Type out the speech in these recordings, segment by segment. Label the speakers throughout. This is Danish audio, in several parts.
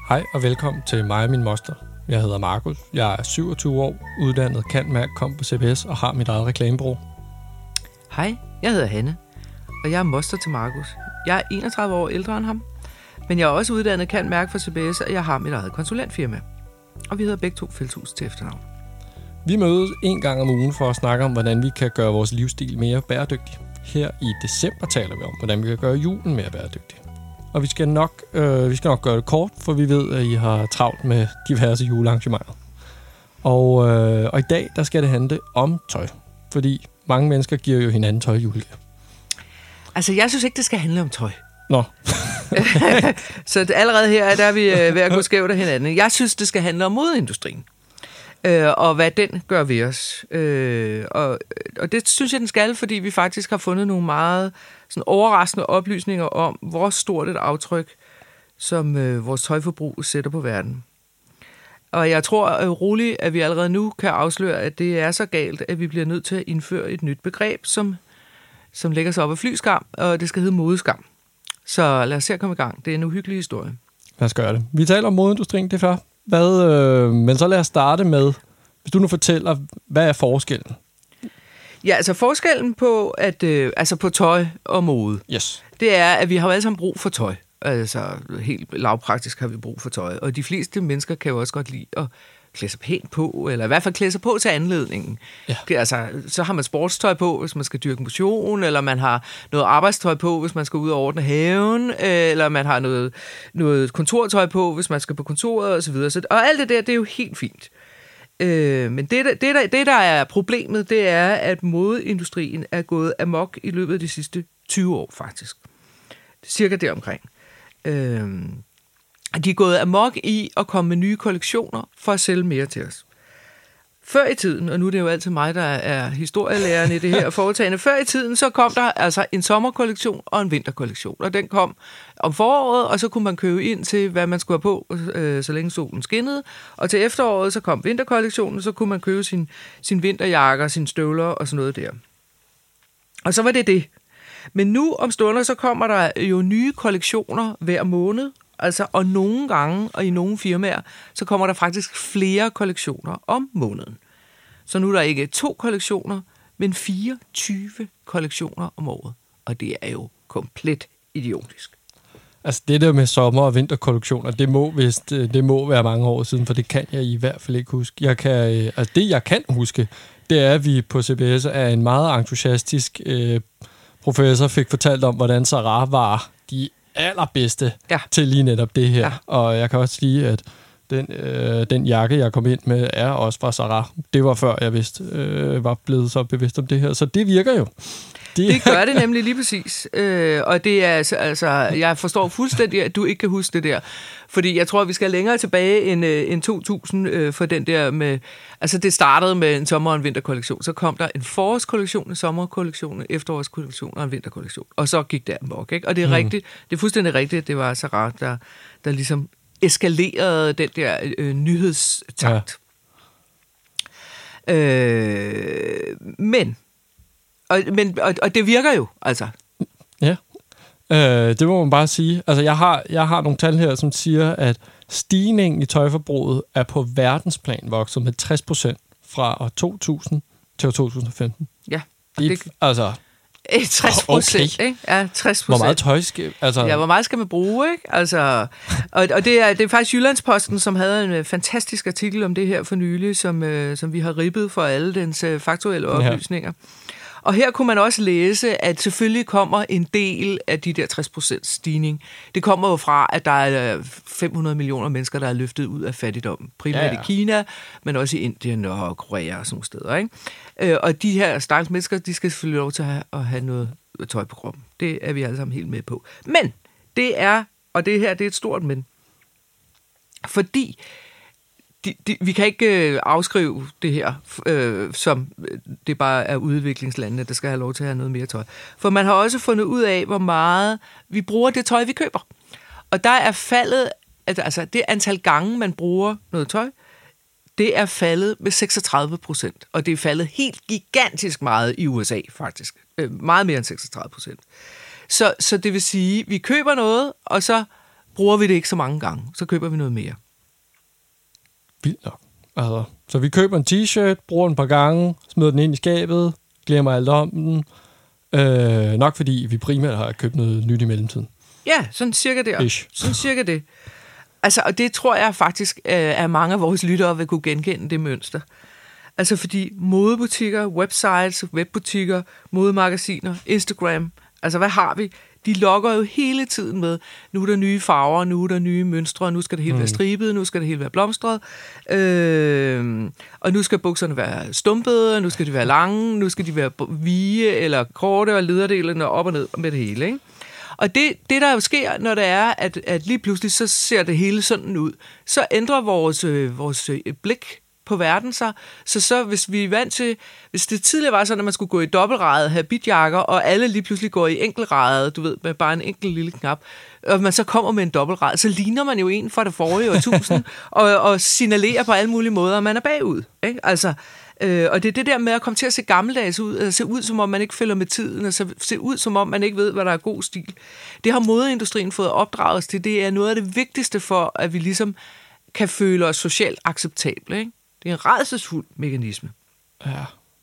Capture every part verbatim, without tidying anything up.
Speaker 1: Hej og velkommen til mig og min moster. Jeg hedder Markus. Jeg er syvogtyve år, uddannet cand.merc, kom på C B S og har mit eget reklamebureau.
Speaker 2: Hej, jeg hedder Hanne, og jeg er moster til Markus. Jeg er enogtredive år ældre end ham, men jeg er også uddannet cand.merc for C B S, og jeg har mit eget konsulentfirma. Og vi hedder begge to Feldthus til efternavn.
Speaker 1: Vi mødes en gang om ugen for at snakke om, hvordan vi kan gøre vores livsstil mere bæredygtig. Her i december taler vi om, hvordan vi kan gøre julen mere bæredygtig. Og vi skal nok, øh, vi skal nok gøre det kort, for vi ved, at I har travlt med diverse julearrangementer. Og, øh, og i dag, der skal det handle om tøj. Fordi mange mennesker giver jo hinanden tøj i julegave.
Speaker 2: Altså, jeg synes ikke, det skal handle om tøj.
Speaker 1: Nå.
Speaker 2: Så det, allerede her, der er vi øh, ved at gå skævt af hinanden. Jeg synes, det skal handle om modeindustrien. Øh, og hvad den gør ved os. Øh, og, og det synes jeg, den skal, fordi vi faktisk har fundet nogle meget sådan overraskende oplysninger om, hvor stort et aftryk, som øh, vores tøjforbrug sætter på verden. Og jeg tror øh, roligt, at vi allerede nu kan afsløre, at det er så galt, at vi bliver nødt til at indføre et nyt begreb, som, som lægger sig op af flyskam, og det skal hedde modeskam. Så lad os se at komme i gang. Det er en uhyggelig historie.
Speaker 1: Lad os gøre det. Vi taler om modeindustrien, det er fair. Hvad, øh, men så lad os starte med, hvis du nu fortæller, hvad er forskellen?
Speaker 2: Ja, altså forskellen på, at, øh, altså på tøj og mode,
Speaker 1: yes.
Speaker 2: Det er, at vi har alle sammen brug for tøj. Altså helt lavpraktisk har vi brug for tøj. Og de fleste mennesker kan jo også godt lide at klæde sig pænt på, eller i hvert fald klæde sig på til anledningen. Ja. Altså, så har man sportstøj på, hvis man skal dyrke motion, eller man har noget arbejdstøj på, hvis man skal ud og ordne haven, eller man har noget, noget kontortøj på, hvis man skal på kontoret osv. Så, og alt det der, det er jo helt fint. Øh, men det, det, der, det, der er problemet, det er, at modeindustrien er gået amok i løbet af de sidste tyve år, faktisk. Cirka deromkring. Øh, de er gået amok i at komme med nye kollektioner for at sælge mere til os. Før i tiden, og nu er det jo altid mig, der er historielæreren i det her foretagende, før i tiden, så kom der altså en sommerkollektion og en vinterkollektion, og den kom om foråret, og så kunne man købe ind til, hvad man skulle have på, øh, så længe solen skinnede, og til efteråret, så kom vinterkollektionen, så kunne man købe sin, sin vinterjakker, sine støvler og sådan noget der. Og så var det det. Men nu om stunder, så kommer der jo nye kollektioner hver måned, altså, og nogle gange, og i nogle firmaer, så kommer der faktisk flere kollektioner om måneden. Så nu er der ikke to kollektioner, men fireogtyve kollektioner om året. Og det er jo komplet idiotisk.
Speaker 1: Altså det der med sommer- og vinterkollektioner, det må, vist, det må være mange år siden, for det kan jeg i hvert fald ikke huske. Jeg kan, altså det, jeg kan huske, det er, at vi på C B S er en meget entusiastisk øh, professor fik fortalt om, hvordan Zara var de allerbedste ja. til lige netop det her. Ja. Og jeg kan også sige, at den, øh, den jakke, jeg kom ind med, er også fra Zara. Det var før, jeg vidste, øh, var blevet så bevidst om det her. Så det virker jo.
Speaker 2: Det, det gør det nemlig lige præcis. Øh, og det er altså, altså, jeg forstår fuldstændig, at du ikke kan huske det der. Fordi jeg tror, at vi skal længere tilbage end, end to tusind øh, for den der med... Altså, det startede med en sommer- og en vinterkollektion. Så kom der en forårskollektion, en sommerkollektion, en efterårskollektion og en vinterkollektion. Og så gik det amok, ikke? Og det er, mm. rigtigt, det er fuldstændig rigtigt, det var Zara, der, der ligesom eskalerede den der øh, nyhedstakt. Ja. Øh, men... Og, men, og, og det virker jo, altså.
Speaker 1: Ja, øh, det må man bare sige. Altså, jeg har, jeg har nogle tal her, som siger, at stigningen i tøjforbruget er på verdensplan vokset med tres procent fra år to tusind til år to tusind og femten.
Speaker 2: Ja.
Speaker 1: Det, det, altså...
Speaker 2: tres procent, okay. Ikke? Ja, tres procent.
Speaker 1: Hvor meget tøj skal... Altså...
Speaker 2: Ja, hvor meget skal man bruge, ikke? Altså, og og det, er, det er faktisk Jyllandsposten, som havde en fantastisk artikel om det her for nylig, som, øh, som vi har ribbet for alle dens øh, faktuelle oplysninger. Ja. Og her kunne man også læse, at selvfølgelig kommer en del af de der tres procent stigning. Det kommer jo fra, at der er fem hundrede millioner mennesker, der er løftet ud af fattigdom. Primært ja, ja. i Kina, men også i Indien og Korea og sådan nogle steder. Ikke? Og de her stakkels mennesker, de skal selvfølgelig lov til at have, at have noget tøj på kroppen. Det er vi alle sammen helt med på. Men det er, og det her det er et stort men, fordi... De, de, vi kan ikke øh, afskrive det her, øh, som det bare er udviklingslandene, der skal have lov til at have noget mere tøj. For man har også fundet ud af, hvor meget vi bruger det tøj, vi køber. Og der er faldet, altså det antal gange, man bruger noget tøj, det er faldet med seksogtredive procent. Og det er faldet helt gigantisk meget i U S A, faktisk. Øh, meget mere end seksogtredive procent. Så, så det vil sige, vi køber noget, og så bruger vi det ikke så mange gange. Så køber vi noget mere.
Speaker 1: Vildt nok. Altså, så vi køber en t-shirt, bruger den et par gange, smider den ind i skabet, glemmer alt om den. Øh, nok fordi vi primært har købt noget nyt i mellemtiden.
Speaker 2: Ja, sådan cirka det.
Speaker 1: Ish.
Speaker 2: Sådan cirka det. Altså, og det tror jeg faktisk, at mange af vores lyttere vil kunne genkende det mønster. Altså fordi modebutikker, websites, webbutikker, modemagasiner, Instagram, altså hvad har vi? De lokker jo hele tiden med, nu er der nye farver, nu er der nye mønstre, nu skal det hele mm. være stribet, nu skal det hele være blomstret, øh, og nu skal bukserne være stumpede, nu skal de være lange, nu skal de være vige eller korte, og lederdelene op og ned med det hele, ikke? Og det, det, der jo sker, når det er, at, at lige pludselig, så ser det hele sådan ud, så ændrer vores, øh, vores øh, blik på verden sig. Så, så hvis vi er vant til, hvis det tidligere var sådan, at man skulle gå i dobbeltradet, have bitjakker, og alle lige pludselig går i enkeltradet, du ved, med bare en enkelt lille knap, og man så kommer med en dobbeltrad, så ligner man jo en fra det forrige årtusind, og, og signalerer på alle mulige måder, at man er bagud. Ikke? Altså, øh, og det er det der med at komme til at se gammeldags ud, at se ud, som om man ikke følger med tiden, og se ud, som om man ikke ved, hvad der er god stil. Det har modeindustrien fået opdraget til. Det er noget af det vigtigste for, at vi ligesom kan føle os socialt acceptable, ikke? Det er en rædselsfuld mekanisme.
Speaker 1: Ja.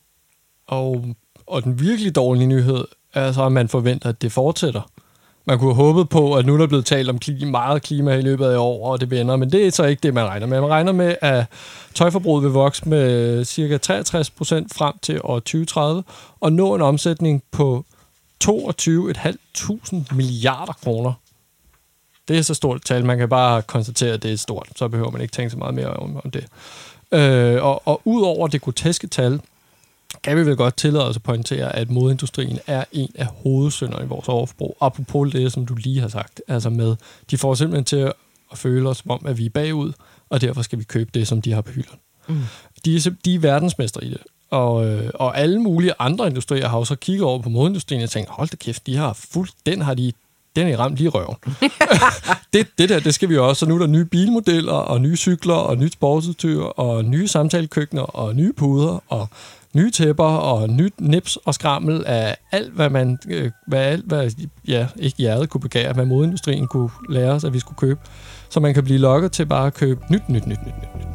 Speaker 1: Og, og den virkelig dårlige nyhed er så, at man forventer, at det fortsætter. Man kunne have håbet på, at nu er der blevet talt om klima, meget klima i løbet af år, og det vender, men det er så ikke det, man regner med. Man regner med, at tøjforbruget vil vokse med cirka treogtres procent frem til år tyve tredive, og nå en omsætning på toogtyve tusind fem hundrede milliarder kroner. Det er så stort et tal. Man kan bare konstatere, at det er stort. Så behøver man ikke tænke så meget mere om, om det. Øh, og, og ud over det groteske tal, kan vi vel godt tillade os at pointere, at modeindustrien er en af hovedsynderne i vores overforbrug. Apropos det, som du lige har sagt. Altså med, de får simpelthen til at føle os som om, at vi er bagud, og derfor skal vi købe det, som de har på hylderne. Mm. De, er, de er verdensmestre i det. Og, og alle mulige andre industrier har jo så kigget over på modeindustrien og tænkt, hold da kæft, de har fuld, den har de den er ramt lige i røven. det, det der, det skal vi jo også. Så nu er der nye bilmodeller, og nye cykler, og nyt sportsudstyr, og nye samtalekøkkener, og nye puder, og nye tæpper, og nyt nips og skrammel af alt, hvad man, øh, hvad, alt, hvad ja, ikke hjertet kunne begære, hvad modeindustrien kunne lære os, at vi skulle købe. Så man kan blive lokket til bare at købe nyt, nyt, nyt, nyt, nyt, nyt.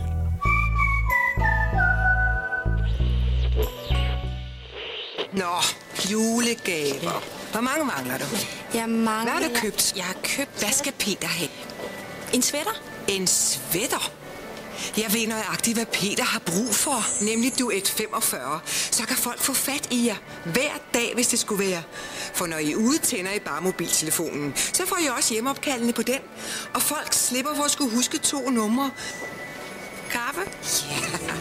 Speaker 3: Nå, julegaver. Hvor mange mangler du?
Speaker 4: Jeg mangler...
Speaker 3: Hvad har du købt? Jeg har købt... Hvad skal Peter have?
Speaker 4: En sweater?
Speaker 3: En sweater? Jeg ved nøjagtigt, hvad Peter har brug for. Nemlig Duet femogfyrre. Så kan folk få fat i jer hver dag, hvis det skulle være. For når I er ude, tænder I bare mobiltelefonen. Så får I også hjemmeopkaldene på den. Og folk slipper for at skulle huske to numre. Kaffe? Ja. Yeah.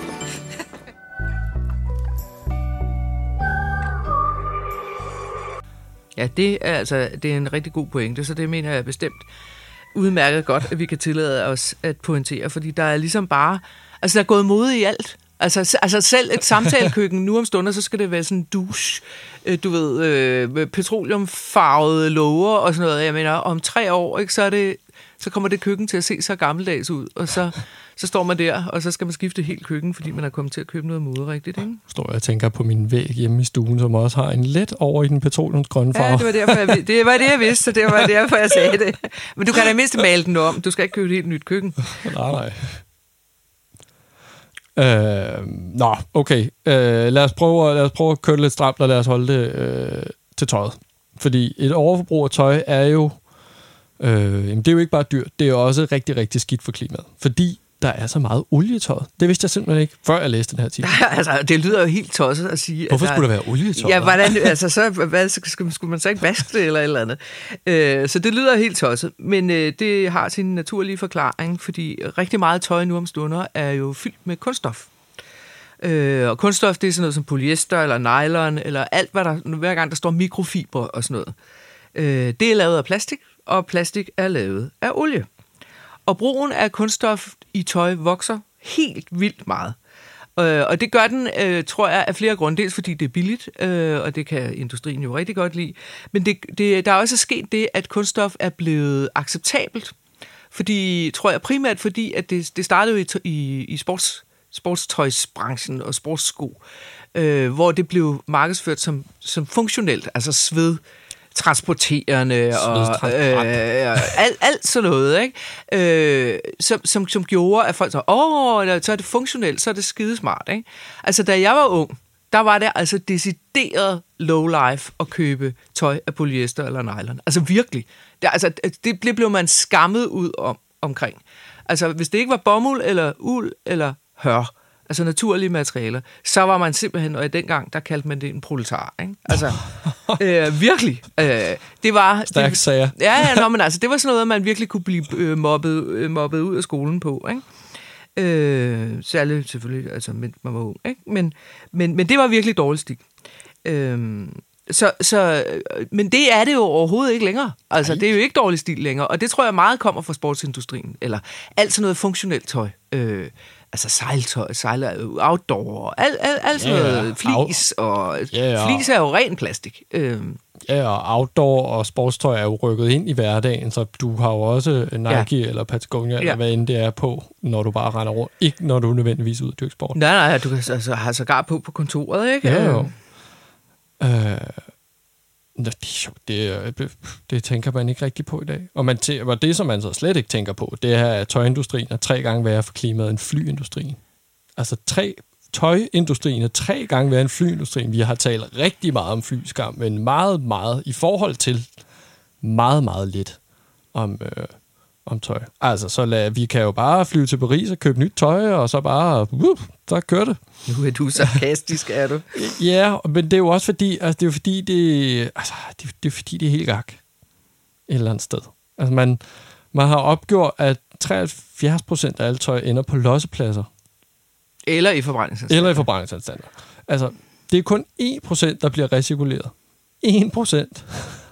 Speaker 2: Ja, det er altså det er en rigtig god pointe, så det mener jeg bestemt udmærket godt, at vi kan tillade os at pointere, fordi der er ligesom bare, altså der er gået mode i alt. Altså, altså selv et samtalekøkken nu om stunder, så skal det være sådan en douche, du ved, øh, petroleumfarvede låger og sådan noget. Jeg mener, om tre år, ikke, så, er det, så kommer det køkken til at se så gammeldags ud, og så, så står man der, og så skal man skifte helt køkken, fordi man er kommet til at købe noget mode rigtigt, ikke?
Speaker 1: Står jeg og tænker på min væg hjemme i stuen, som også har en let over i den petroleumsgrønne farve.
Speaker 2: Ja, det var derfor, jeg, det var det, jeg vidste, så det var derfor, jeg sagde det. Men du kan da mindst male den om. Du skal ikke købe et helt nyt køkken.
Speaker 1: Nej, nej. Øh, nå, okay. Øh, lad, os prøve, lad os prøve at køre lidt stramt, og lad os holde det øh, til tøjet. Fordi et overforbrug af tøj er jo, øh, jamen det er jo ikke bare dyrt, det er jo også rigtig, rigtig skidt for klimaet. Fordi der er så meget olietøj. Det vidste jeg simpelthen ikke, før jeg læste den her titel.
Speaker 2: Altså, det lyder jo helt tosset at sige...
Speaker 1: Hvorfor
Speaker 2: at der,
Speaker 1: skulle der være olietøj?
Speaker 2: Ja, hvordan, altså, så hvad, skulle, skulle man så ikke vaske det eller et eller andet? Øh, så det lyder helt tosset, men øh, det har sin naturlige forklaring, fordi rigtig meget tøj nu om stunder er jo fyldt med kunststof. Øh, og kunststof, det er sådan noget som polyester eller nylon, eller alt, hvad der, hver gang der står mikrofiber og sådan noget. Øh, det er lavet af plastik, og plastik er lavet af olie. Og brugen af kunststof i tøj vokser helt vildt meget. Øh, og det gør den, øh, tror jeg, af flere grunde. Dels fordi det er billigt, øh, og det kan industrien jo rigtig godt lide. Men det, det, der er også sket det, at kunststof er blevet acceptabelt. Fordi, tror jeg, primært fordi, at det, det startede jo i, i, i sports, sportstøjsbranchen og sportssko, øh, hvor det blev markedsført som, som funktionelt, altså sved. transporterende og øh, alt, alt sådan noget, ikke? Øh, som, som, som gjorde, at folk så, åh, så er det funktionelt, så er det skidesmart, ikke? Altså, da jeg var ung, der var det altså decideret low life at købe tøj af polyester eller nylon. Altså virkelig. Det, altså, det blev man skammet ud om, omkring. Altså, hvis det ikke var bomuld eller uld eller hør, altså naturlige materialer, så var man simpelthen, og i dengang, der kaldte man det en proletar, ikke? Altså, øh, virkelig. Øh, det var...
Speaker 1: Stærk sager.
Speaker 2: Ja, ja, nå, men altså, det var sådan noget, man virkelig kunne blive øh, mobbet, øh, mobbet ud af skolen på, ikke? Øh, særligt selvfølgelig, altså, mens man var ung, ikke? Men, men, men det var virkelig dårlig stil. Øh, så, så, men det er det jo overhovedet ikke længere. Altså, Nej. Det er jo ikke dårlig stil længere, og det tror jeg meget kommer fra sportsindustrien, eller alt sådan noget funktionelt tøj. Øh, altså sejltøj, sejler, outdoor, alt, alt, alt sådan
Speaker 1: ja,
Speaker 2: noget, flis, og
Speaker 1: ja, ja.
Speaker 2: flis er jo ren plastik. Øh,
Speaker 1: Ja, og outdoor og sportstøj er jo rykket ind i hverdagen, så du har jo også Nike ja. eller Patagonia, ja. eller hvad end det er på, når du bare render rundt. Ikke når du nødvendigvis ud og dyrker sport.
Speaker 2: Nej, nej, du kan altså have sågar på på kontoret, ikke?
Speaker 1: Ja, jo. Øh, det, det, det tænker man ikke rigtig på i dag. Og, man tæ- og det, som man så slet ikke tænker på, det er, at tøjindustrien er tre gange værre for klimaet end flyindustrien. Altså tre... Tøjindustrien er tre gange værre end flyindustrien. Vi har talt rigtig meget om flyskam, men meget, meget i forhold til meget, meget lidt om, øh, om tøj. Altså, så lad, vi kan jo bare flyve til Paris og købe nyt tøj, og så bare, uh, så kører det.
Speaker 2: Nu er du sarkastisk, er du?
Speaker 1: Ja, men det er jo også fordi, altså, det er jo fordi, det, altså, det, det er fordi, det er helt gak. Et eller andet sted. Altså, man, man har opgjort, at treoghalvfjerds procent af alt tøj ender på lossepladser.
Speaker 2: Eller i forbrændingsanstalter.
Speaker 1: Eller i forbrændingsanstalter. Altså, det er kun en procent, der bliver recirkuleret. en procent.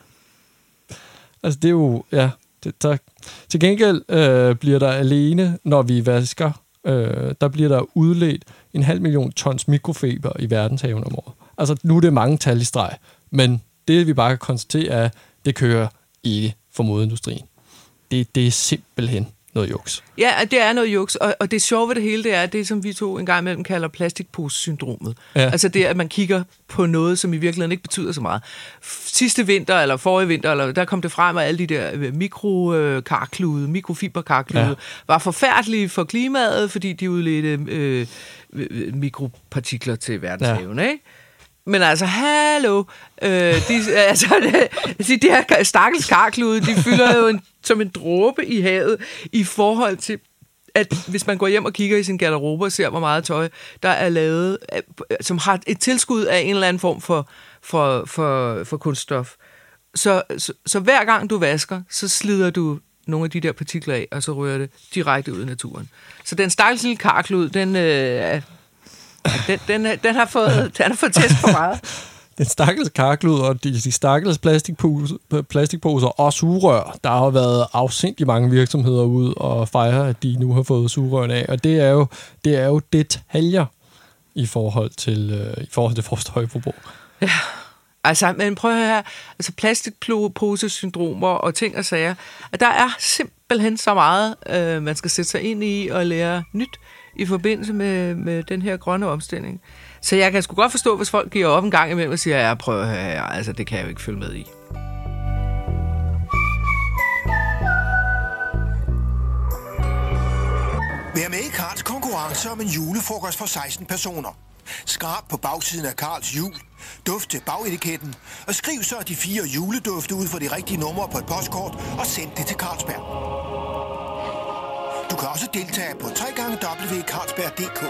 Speaker 1: Altså, det er jo... Ja, det, der, til gengæld øh, bliver der alene, når vi vasker, øh, der bliver der udledt en halv million tons mikrofiber i verdenshaven om året. Altså, nu er det mange tal i streg, men det, vi bare kan konstatere, er, det kører ikke for modeindustrien. Det, det er simpelthen noget juks.
Speaker 2: Ja, det er noget juks, og, og det sjove ved det hele, det er det, som vi to en gang imellem kalder plastikpose-syndromet. Ja. Altså det, at man kigger på noget, som i virkeligheden ikke betyder så meget. Sidste vinter, eller forrige vinter, eller, der kom det frem, at alle de der mikrokarklude, mikrofiberkarklude, ja. var forfærdelige for klimaet, fordi de udledte øh, mikropartikler til verdenshaven, ja. ikke? Men altså, hallo, øh, de, altså, de, de her stakkels karklude, de fylder jo en, som en dråbe i havet i forhold til, at hvis man går hjem og kigger i sin garderobe og ser, hvor meget tøj, der er lavet, som har et tilskud af en eller anden form for, for, for, for kunststof. Så, så, så hver gang du vasker, så slider du nogle af de der partikler af, og så rører det direkte ud i naturen. Så den stakkels lille karklud, den... Øh, Den, den, den, har fået, den har fået test for meget.
Speaker 1: Den stakkels karklud og de, de stakkels plastikposer, plastikposer og sugerør. Der har været afsindigt mange virksomheder ude og fejre, at de nu har fået sugerørene af. Og det er jo, det er jo detaljer i forhold til, øh, i forhold til vores tøjforbrug. Ja,
Speaker 2: altså, men prøv at høre her. Altså plastikposesyndromer og ting og sager. At der er simpelthen så meget, øh, man skal sætte sig ind i og lære nyt i forbindelse med, med den her grønne omstilling. Så jeg kan sgu godt forstå, hvis folk giver op en gang imellem og siger, ja, prøv at høre, altså det kan jeg jo ikke følge med i.
Speaker 5: Vær med i Karls konkurrence om en julefrokost for seksten personer. Skrab på bagsiden af Karls jul, duft til bagetiketten, og skriv så de fire juledufte ud for de rigtige numre på et postkort, og send det til Carlsberg. Du kan også deltage på w w w punktum carlsberg punktum d k.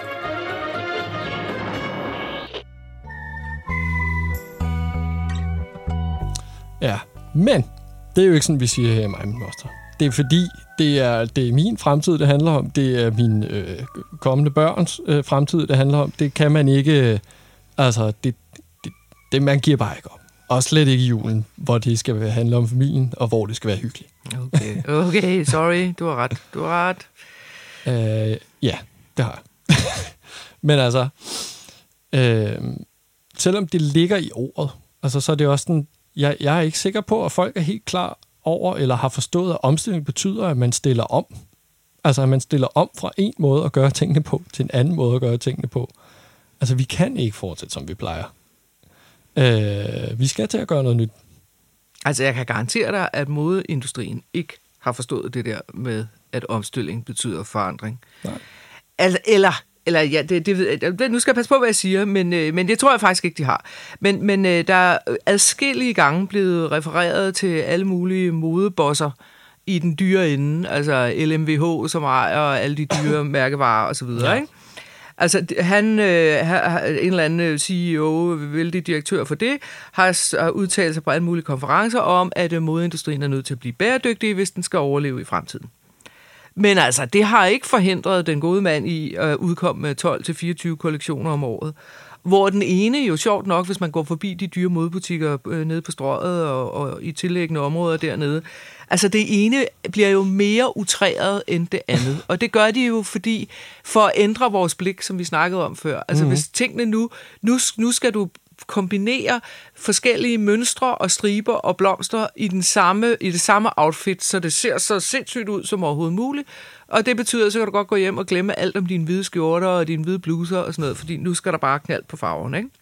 Speaker 1: Ja, men det er jo ikke sådan, vi siger her i mig, min moster. Det er fordi, det er, det er min fremtid, det handler om. Det er mine øh, kommende børns øh, fremtid, det handler om. Det kan man ikke... Øh, altså, det, det, det man giver bare ikke op. Og slet ikke i julen, hvor det skal handle om familien, og hvor det skal være hyggeligt.
Speaker 2: Okay, okay, sorry. Du har ret. Du har ret.
Speaker 1: Øh, ja, det har jeg. Men altså, øh, selvom det ligger i ordet, altså, så er det også sådan, jeg, jeg er ikke sikker på, at folk er helt klar over, eller har forstået, at omstilling betyder, at man stiller om. Altså, at man stiller om fra en måde at gøre tingene på, til en anden måde at gøre tingene på. Altså, vi kan ikke fortsætte, som vi plejer. Øh, vi skal til at gøre noget nyt.
Speaker 2: Altså, jeg kan garantere dig, at modeindustrien ikke har forstået det der med, at omstilling betyder forandring.
Speaker 1: Nej.
Speaker 2: Altså, eller... Eller ja, det, det ved jeg. Nu skal jeg passe på, hvad jeg siger, men, øh, men det tror jeg faktisk ikke, de har. Men, men øh, der er adskillige gange blevet refereret til alle mulige modebosser i den dyre ende, altså L M V H, som ejer alle de dyre mærkevarer osv., ja. Ikke? Altså, han, øh, en eller anden C E O, vældig direktør for det, har, har udtalt sig på alle mulige konferencer om, at øh, modeindustrien er nødt til at blive bæredygtig, hvis den skal overleve i fremtiden. Men altså, det har ikke forhindret den gode mand i at udkomme med tolv til fireogtyve kollektioner om året. Hvor den ene jo sjovt nok, hvis man går forbi de dyre modebutikker øh, nede på Strøget og, og i tilliggende områder dernede, altså det ene bliver jo mere utræret end det andet. Og det gør de jo, fordi for at ændre vores blik, som vi snakkede om før. Altså mm-hmm. hvis tingene nu, nu, nu skal du kombinere forskellige mønstre og striber og blomster i, den samme, i det samme outfit, så det ser så sindssygt ud som overhovedet muligt. Og det betyder, så kan du godt gå hjem og glemme alt om dine hvide skjorter og dine hvide bluser og sådan noget, fordi nu skal der bare knald på farven, ikke?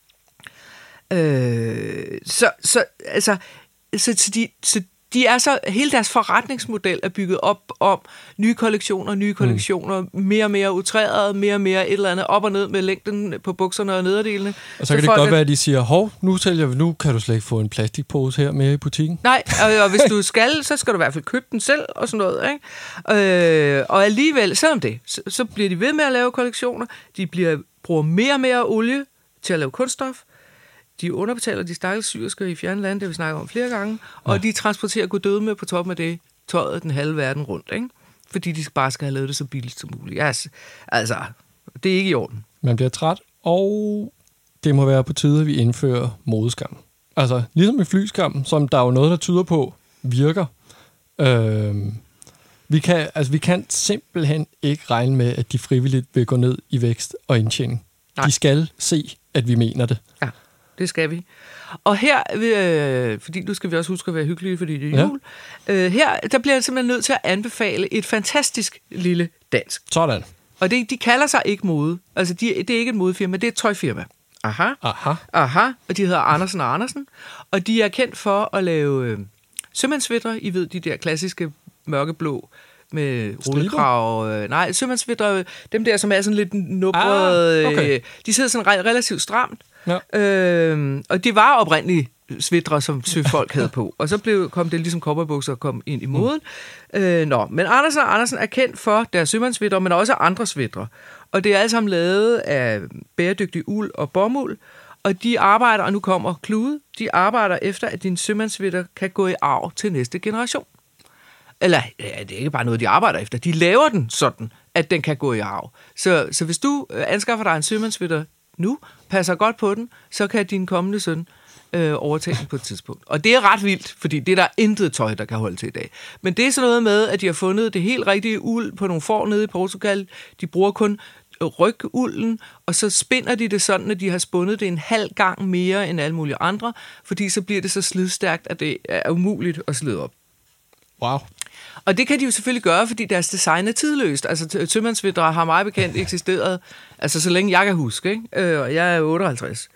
Speaker 2: Øh, så, så, altså, så, så, de, så de er så, hele deres forretningsmodel er bygget op om nye kollektioner, nye kollektioner, mm. mere og mere utræret, mere og mere et eller andet, op og ned med længden på bukserne og nederdelene.
Speaker 1: Og så kan så det godt være, at de siger, hov, nu, tæller vi, nu kan du slet ikke få en plastikpose her med i butikken.
Speaker 2: Nej, og, og hvis du skal, så skal du i hvert fald købe den selv og sådan noget, ikke? Øh, og alligevel, selvom det, så, så bliver de ved med at lave kollektioner, de bliver, bruger mere og mere olie til at lave kunststof, de underbetaler de stakkels syersker i fjerne lande, det har vi snakket om flere gange, og ja. De transporterer gudøde med på toppen af det tøjet den halve verden rundt, ikke? Fordi de bare skal have lavet det så billigt som muligt. Altså, altså, det er ikke i orden.
Speaker 1: Man bliver træt, og det må være på tide, at vi indfører modeskam. Altså, ligesom i flyskam, som der er jo noget, der tyder på, virker. Øh, vi, kan, altså, vi kan simpelthen ikke regne med, at de frivilligt vil gå ned i vækst og indtjening. Nej. De skal se, at vi mener det.
Speaker 2: Ja. Det skal vi. Og her, øh, fordi nu skal vi også huske at være hyggelige, fordi det er jul, ja. øh, her der bliver jeg simpelthen nødt til at anbefale et fantastisk lille dansk.
Speaker 1: Sådan.
Speaker 2: Og det, de kalder sig ikke mode. Altså, de, det er ikke et modefirma, det er et tøjfirma. Aha.
Speaker 1: Aha.
Speaker 2: Aha. Og de hedder Andersen og Andersen. Og de er kendt for at lave øh, sømandsvætter. I ved, de der klassiske mørkeblå med rullekrav. Øh, nej, sømandsvætter, dem der, som er sådan lidt nubrede. Ah, okay. øh, de sidder sådan re- relativt stramt. Ja. Øh, og det var oprindeligt svætre, som søfolk havde på. Og så blev, kom det ligesom cowboybukser kom ind i moden. Mm. Øh, nå, men Andersen og Andersen er kendt for deres sømandsvætter, men også andre svætre. Og det er alle sammen lavet af bæredygtig uld og bomuld. Og de arbejder, og nu kommer klude, de arbejder efter, at din sømandsvætter kan gå i arv til næste generation. Eller, ja, det er ikke bare noget, de arbejder efter. De laver den sådan, at den kan gå i arv. Så, så hvis du anskaffer dig en sømandsvætter nu, passer godt på den, så kan din kommende søn øh, overtage den på et tidspunkt. Og det er ret vildt, fordi det er der intet tøj, der kan holde til i dag. Men det er sådan noget med, at de har fundet det helt rigtige uld på nogle får nede i Portugal. De bruger kun rygulden, og så spinder de det sådan, at de har spundet det en halv gang mere end alle mulige andre, fordi så bliver det så slidstærkt, at det er umuligt at slide op.
Speaker 1: Wow.
Speaker 2: Og det kan de jo selvfølgelig gøre, fordi deres design er tidløst. Altså, sømandsvætter har meget bekendt eksisteret, altså så længe jeg kan huske, ikke? Øh, og jeg er otteoghalvtreds.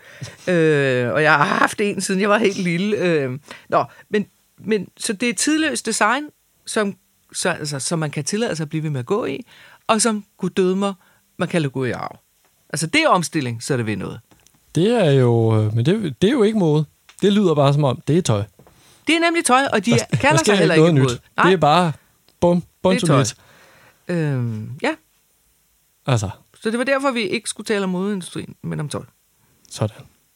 Speaker 2: øh, og jeg har haft en, siden jeg var helt lille. Øh, nå, men, men, så det er tidløst design, som, så, altså, som man kan tillade sig at blive ved med at gå i, og som gud døde mig, man kan lade gå i arv. Altså, det er omstilling, så er det ved noget.
Speaker 1: Det er jo, men det, det er jo ikke mode. Det lyder bare som om, det er tøj.
Speaker 2: Det er nemlig tøj, og de der, kalder
Speaker 1: der
Speaker 2: sig heller ikke
Speaker 1: mode. Nej. Det er bare bum, bum
Speaker 2: det er tøj. Øhm, ja.
Speaker 1: Altså.
Speaker 2: Så det var derfor, vi ikke skulle tale om modeindustrien, men om tøj.
Speaker 1: Sådan.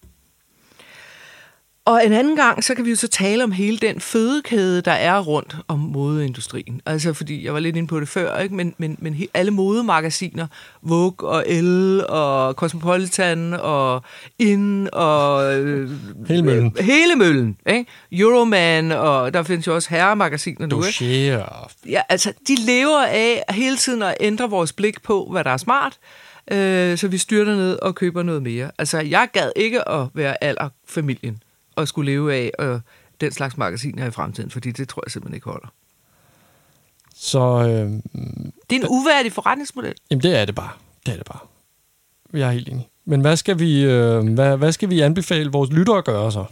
Speaker 2: Og en anden gang, så kan vi jo så tale om hele den fødekæde, der er rundt om modeindustrien. Altså, fordi jeg var lidt inde på det før, ikke? Men, men, men he, alle modemagasiner, Vogue og Elle og Cosmopolitan og In og... Øh,
Speaker 1: hele møllen.
Speaker 2: Øh, hele møllen, ikke? Euroman, og der findes jo også herremagasiner nu,
Speaker 1: ikke?
Speaker 2: Ja, altså, de lever af hele tiden at ændre vores blik på, hvad der er smart, øh, så vi styrter ned og køber noget mere. Altså, jeg gad ikke at være alderfamilien og skulle leve af øh, den slags magasiner i fremtiden, fordi det tror jeg simpelthen ikke holder.
Speaker 1: Så... Øh,
Speaker 2: det er en uværdig forretningsmodel.
Speaker 1: Jamen, det er det bare. Det er det bare. Jeg er helt enig. Men hvad skal vi, øh, hvad, hvad skal vi anbefale vores lyttere at gøre så?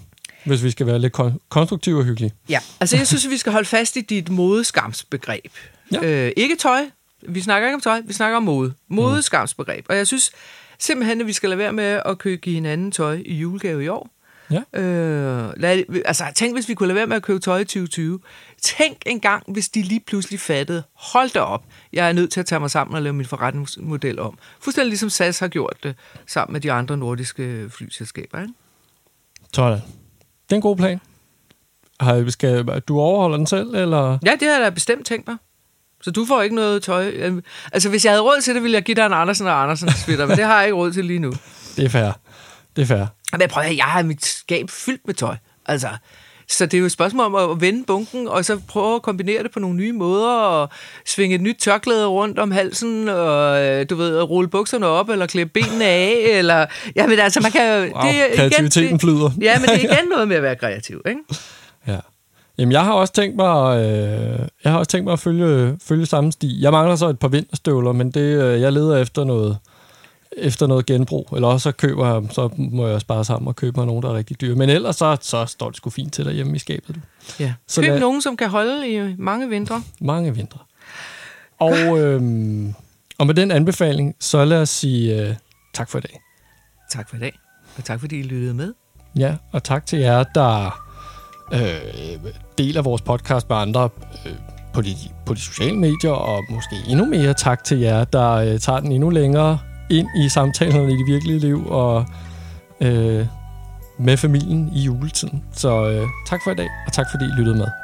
Speaker 1: hvis vi skal være lidt kon- konstruktive og hyggelige.
Speaker 2: Ja, altså jeg synes, at vi skal holde fast i dit modeskamsbegreb.
Speaker 1: Ja.
Speaker 2: Øh, ikke tøj. Vi snakker ikke om tøj, vi snakker om mode. Modeskamsbegreb. Og jeg synes simpelthen, at vi skal lade være med at købe give hinanden tøj i julegave i år.
Speaker 1: Ja.
Speaker 2: Øh, lad, altså, tænk, hvis vi kunne lade være med at købe tøj i tyve tyve. Tænk engang, hvis de lige pludselig fattede, hold da op, jeg er nødt til at tage mig sammen og lave min forretningsmodel om. Fuldstændig ligesom S A S har gjort det, sammen med de andre nordiske flyselskaber. Ikke?
Speaker 1: Sådan. Det er en god plan. Har, skal du overholder den selv, eller?
Speaker 2: Ja, det har jeg da bestemt tænkt mig. Så du får ikke noget tøj. Altså, hvis jeg havde råd til det, ville jeg give dig en Andersen og Andersen sweater, men det har jeg ikke råd til lige nu.
Speaker 1: Det er fair. Det er fair.
Speaker 2: Men prøv at høre, jeg har mit skab fyldt med tøj. Altså, så det er jo et spørgsmål om at vende bunken, og så prøve at kombinere det på nogle nye måder, og svinge et nyt tørklæde rundt om halsen, og du ved, rulle bukserne op, eller klippe benene af, eller... Ja, men altså, man kan jo...
Speaker 1: Wow, det er kreativiteten igen, det, flyder.
Speaker 2: Ja, men det er igen noget med at være kreativ, ikke?
Speaker 1: Ja. Jamen, jeg har også tænkt mig, øh, jeg har også tænkt mig at følge, følge samme sti. Jeg mangler så et par vinterstøvler, men det, øh, jeg leder efter noget, efter noget genbrug. Eller også så køber jeg, så må jeg spare sammen og købe mig nogen, der er rigtig dyre. Men ellers så, så står det sgu fint til derhjemme i skabet.
Speaker 2: Ja.
Speaker 1: Så
Speaker 2: Køb
Speaker 1: lad,
Speaker 2: nogen, som kan holde i mange vintre.
Speaker 1: Mange vintre. Og, øh, og med den anbefaling, så lad os sige øh, tak for i dag.
Speaker 2: Tak for i dag. Og tak fordi I lyttede med.
Speaker 1: Ja, og tak til jer, der øh, deler vores podcast med andre øh, på, de, på de sociale medier, og måske endnu mere tak til jer, der øh, tager den endnu længere ind i samtalerne i det virkelige liv, og øh, med familien i juletiden. Så øh, tak for i dag, og tak fordi I lyttede med.